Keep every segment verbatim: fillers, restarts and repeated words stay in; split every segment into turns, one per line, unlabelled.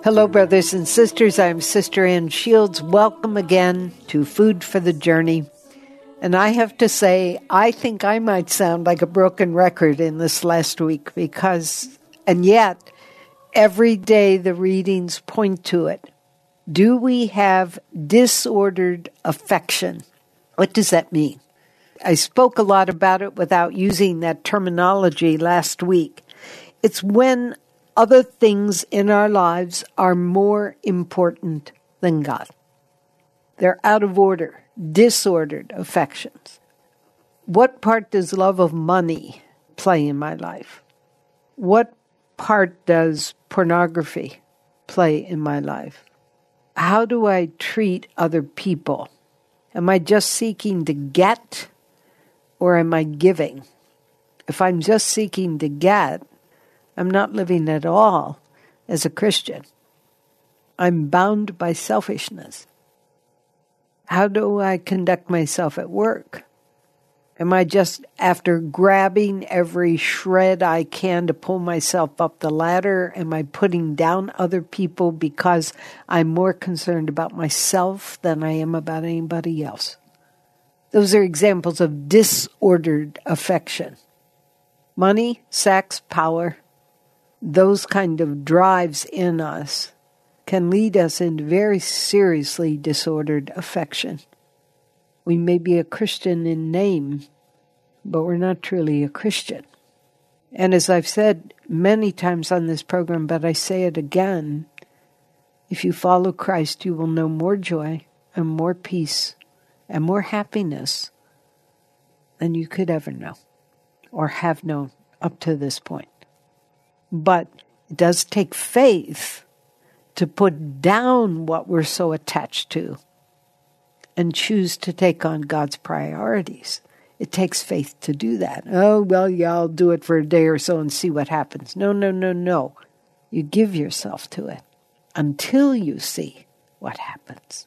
Hello, brothers and sisters. I'm Sister Ann Shields. Welcome again to Food for the Journey. And I have to say, I think I might sound like a broken record in this last week because, and yet, every day the readings point to it. Do we have disordered affection? What does that mean? I spoke a lot about it without using that terminology last week. It's when other things in our lives are more important than God. They're out of order, disordered affections. What part does love of money play in my life? What part does pornography play in my life? How do I treat other people? Am I just seeking to get, or am I giving? If I'm just seeking to get, I'm not living at all as a Christian. I'm bound by selfishness. How do I conduct myself at work? Am I just after grabbing every shred I can to pull myself up the ladder? Am I putting down other people because I'm more concerned about myself than I am about anybody else? Those are examples of disordered affection. Money, sex, power, those kind of drives in us can lead us into very seriously disordered affection. We may be a Christian in name, but we're not truly a Christian. And as I've said many times on this program, but I say it again, if you follow Christ, you will know more joy and more peace and more happiness than you could ever know or have known up to this point. But it does take faith to put down what we're so attached to and choose to take on God's priorities. It takes faith to do that. Oh, well, yeah, I'll do it for a day or so and see what happens. No, no, no, no. You give yourself to it until you see what happens.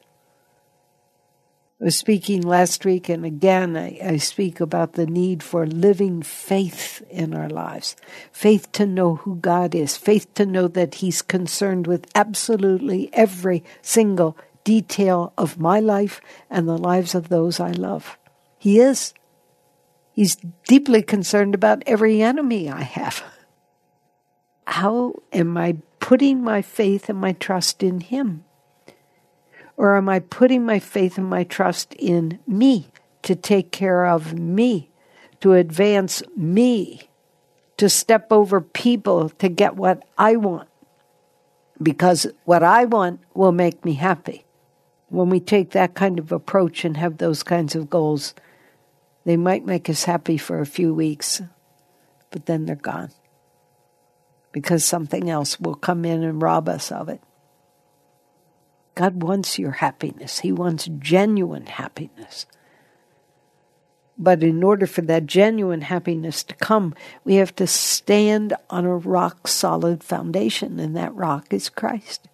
I was speaking last week, and again, I, I speak about the need for living faith in our lives. Faith to know who God is. Faith to know that He's concerned with absolutely every single detail of my life and the lives of those I love. He is. He's deeply concerned about every enemy I have. How am I putting my faith and my trust in Him? Or am I putting my faith and my trust in me to take care of me, to advance me, to step over people to get what I want? Because what I want will make me happy. When we take that kind of approach and have those kinds of goals, they might make us happy for a few weeks, but then they're gone. Because something else will come in and rob us of it. God wants your happiness. He wants genuine happiness. But in order for that genuine happiness to come, we have to stand on a rock-solid foundation, and that rock is Christ.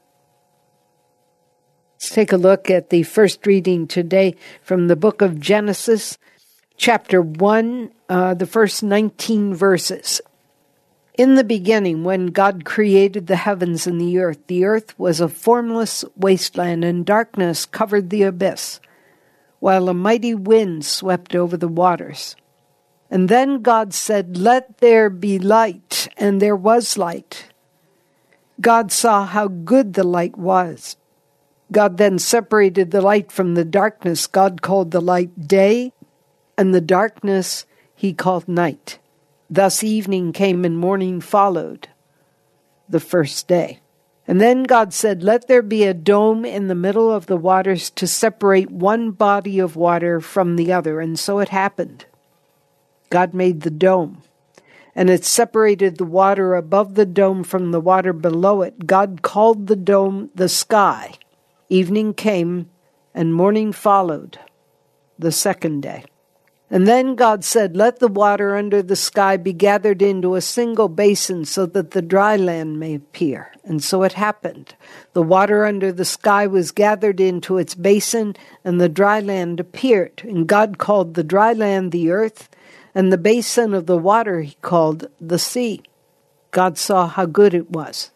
Let's take a look at the first reading today from the book of Genesis, chapter one, uh, the first nineteen verses. In the beginning, when God created the heavens and the earth, the earth was a formless wasteland, and darkness covered the abyss, while a mighty wind swept over the waters. And then God said, "Let there be light," and there was light. God saw how good the light was. God then separated the light from the darkness. God called the light day, and the darkness He called night. Thus evening came and morning followed the first day. And then God said, "Let there be a dome in the middle of the waters to separate one body of water from the other." And so it happened. God made the dome, and it separated the water above the dome from the water below it. God called the dome the sky. Evening came, and morning followed the second day. And then God said, "Let the water under the sky be gathered into a single basin so that the dry land may appear." And so it happened. The water under the sky was gathered into its basin, and the dry land appeared. And God called the dry land the earth, and the basin of the water He called the sea. God saw how good it was.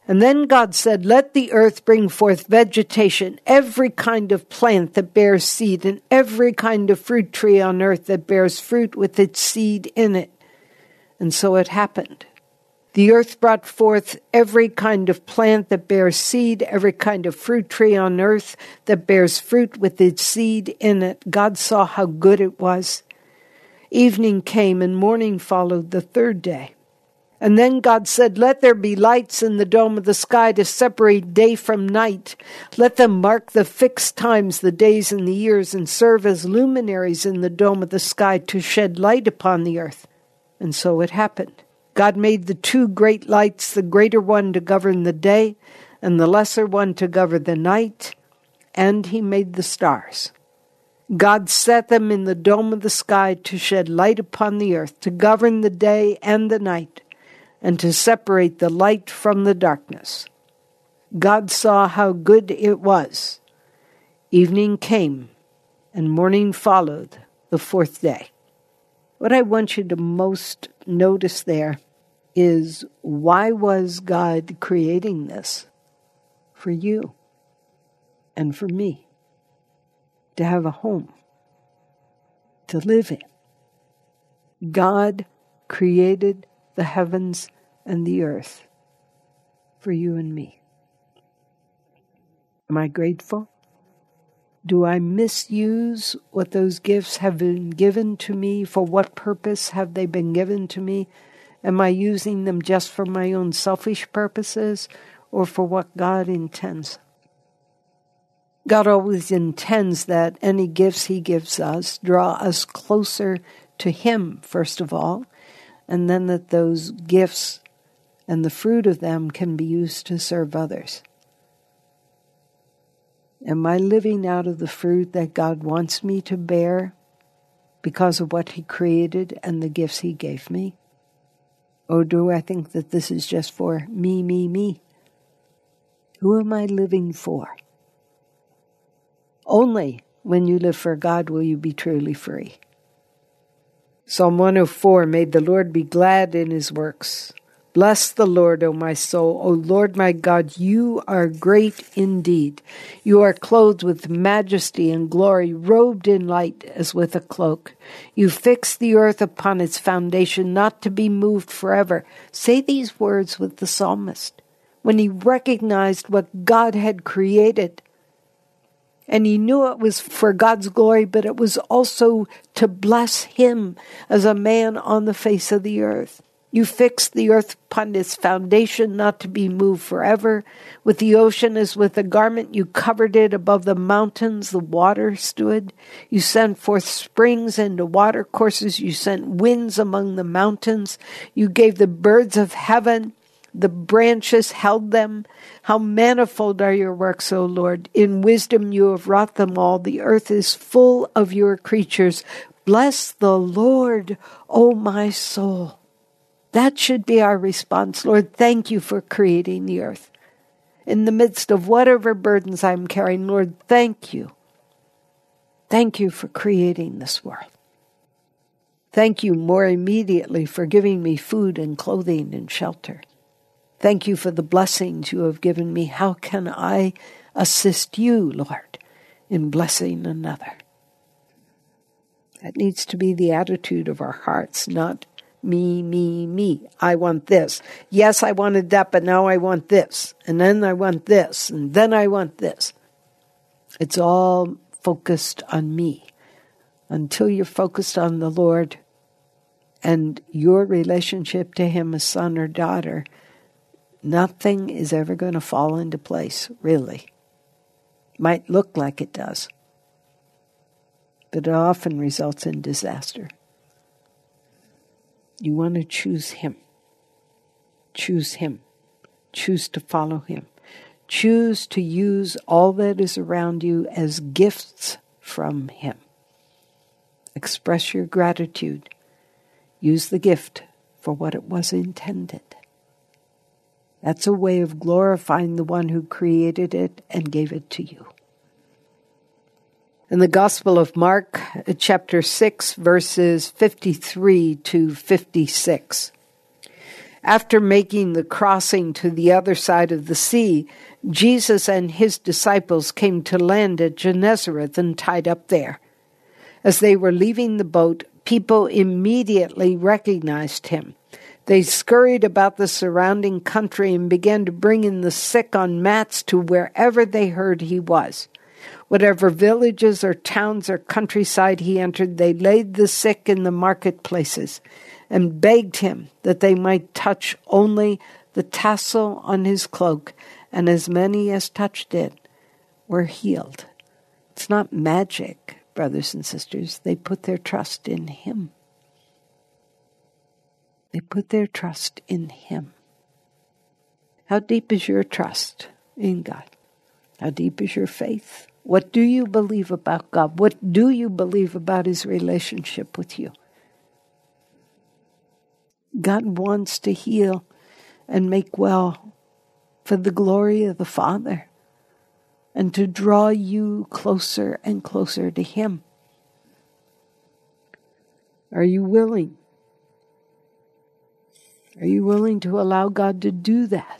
And then God said, let the earth bring forth vegetation, every kind of plant that bears seed, and every kind of fruit tree on earth that bears fruit with its seed in it. And so it happened. The earth brought forth every kind of plant that bears seed, every kind of fruit tree on earth that bears fruit with its seed in it. God saw how good it was. Evening came and morning followed the third day. And then God said, let there be lights in the dome of the sky to separate day from night. Let them mark the fixed times, the days and the years, and serve as luminaries in the dome of the sky to shed light upon the earth. And so it happened. God made the two great lights, the greater one to govern the day, and the lesser one to govern the night, and he made the stars. God set them in the dome of the sky to shed light upon the earth, to govern the day and the night, and to separate the light from the darkness. God saw how good it was. Evening came, and morning followed the fourth day. What I want you to most notice there is, why was God creating this? For you and for me. To have a home. To live in. God created the heavens and the earth for you and me. Am I grateful? Do I misuse what those gifts have been given to me? For what purpose have they been given to me? Am I using them just for my own selfish purposes or for what God intends? God always intends that any gifts he gives us draw us closer to him, first of all, and then that those gifts and the fruit of them can be used to serve others. Am I living out of the fruit that God wants me to bear because of what he created and the gifts he gave me? Or do I think that this is just for me, me, me? Who am I living for? Only when you live for God will you be truly free. Psalm one oh four, may the Lord be glad in his works. Bless the Lord, O my soul. O Lord my God, you are great indeed. You are clothed with majesty and glory, robed in light as with a cloak. You fix the earth upon its foundation, not to be moved forever. Say these words with the psalmist when he recognized what God had created. And he knew it was for God's glory, but it was also to bless him as a man on the face of the earth. You fixed the earth upon its foundation, not to be moved forever. With the ocean as with a garment, you covered it. Above the mountains, the water stood. You sent forth springs into water courses. You sent winds among the mountains. You gave the birds of heaven. The branches held them. How manifold are your works, O Lord. In wisdom you have wrought them all. The earth is full of your creatures. Bless the Lord, O my soul. That should be our response. Lord, thank you for creating the earth. In the midst of whatever burdens I'm carrying, Lord, thank you. Thank you for creating this world. Thank you more immediately for giving me food and clothing and shelter. Thank you for the blessings you have given me. How can I assist you, Lord, in blessing another? That needs to be the attitude of our hearts, not me, me, me. I want this. Yes, I wanted that, but now I want this. And then I want this. And then I want this. It's all focused on me. Until you're focused on the Lord and your relationship to him as son or daughter, nothing is ever going to fall into place, really. Might look like it does, but it often results in disaster. You want to choose him. Choose him. Choose to follow him. Choose to use all that is around you as gifts from him. Express your gratitude. Use the gift for what it was intended. That's a way of glorifying the one who created it and gave it to you. In the Gospel of Mark, chapter six, verses fifty-three to fifty-six. After making the crossing to the other side of the sea, Jesus and his disciples came to land at Gennesaret and tied up there. As they were leaving the boat, people immediately recognized him. They scurried about the surrounding country and began to bring in the sick on mats to wherever they heard he was. Whatever villages or towns or countryside he entered, they laid the sick in the marketplaces and begged him that they might touch only the tassel on his cloak, and as many as touched it were healed. It's not magic, brothers and sisters. They put their trust in him. They put their trust in him. How deep is your trust in God? How deep is your faith? What do you believe about God? What do you believe about his relationship with you? God wants to heal and make well for the glory of the Father and to draw you closer and closer to him. Are you willing? Are you willing to allow God to do that?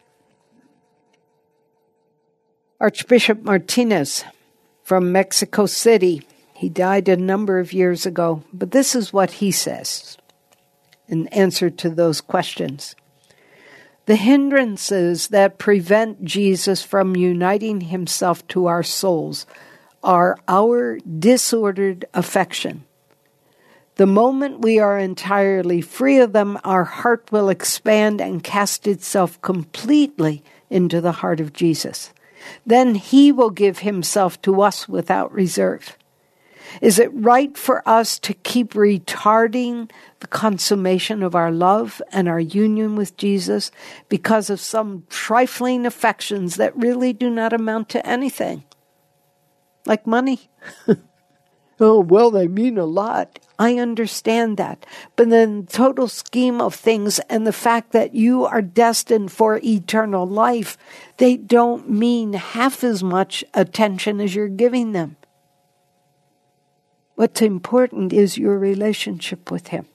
Archbishop Martinez from Mexico City, he died a number of years ago, but this is what he says in answer to those questions. The hindrances that prevent Jesus from uniting himself to our souls are our disordered affection. The moment we are entirely free of them, our heart will expand and cast itself completely into the heart of Jesus. Then he will give himself to us without reserve. Is it right for us to keep retarding the consummation of our love and our union with Jesus because of some trifling affections that really do not amount to anything? Like money. Oh, well, they mean a lot. I understand that. But in the total scheme of things and the fact that you are destined for eternal life, they don't mean half as much attention as you're giving them. What's important is your relationship with him.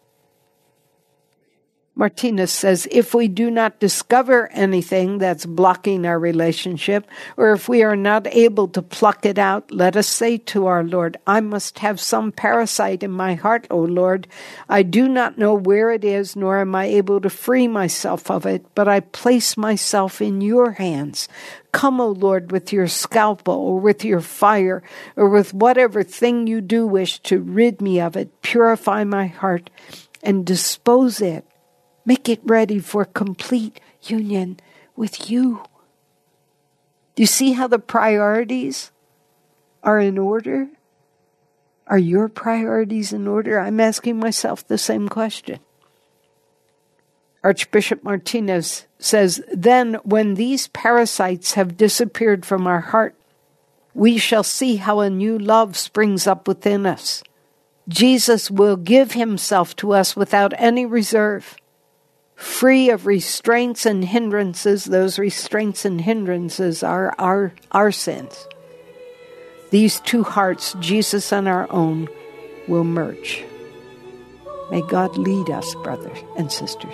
Martinez says, if we do not discover anything that's blocking our relationship, or if we are not able to pluck it out, let us say to our Lord, I must have some parasite in my heart, O Lord. I do not know where it is, nor am I able to free myself of it, but I place myself in your hands. Come, O Lord, with your scalpel, or with your fire, or with whatever thing you do wish to rid me of it. Purify my heart and dispose it. Make it ready for complete union with you. Do you see how the priorities are in order? Are your priorities in order? I'm asking myself the same question. Archbishop Martinez says, then when these parasites have disappeared from our heart, we shall see how a new love springs up within us. Jesus will give himself to us without any reserve. Free of restraints and hindrances. Those restraints and hindrances are our, our sins. These two hearts, Jesus and our own, will merge. May God lead us, brothers and sisters.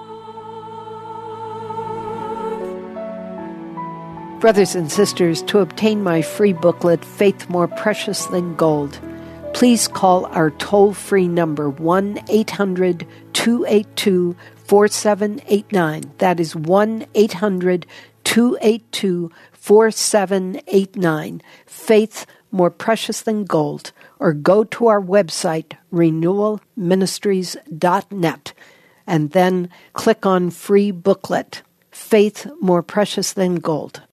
Brothers and sisters, to obtain my free booklet, Faith More Precious Than Gold, please call our toll-free number, one eight hundred two eight two four seven eight nine. That is one eight hundred two eight two four seven eight nine. Faith More Precious Than Gold. Or go to our website, renewal ministries dot net, and then click on Free Booklet, Faith More Precious Than Gold.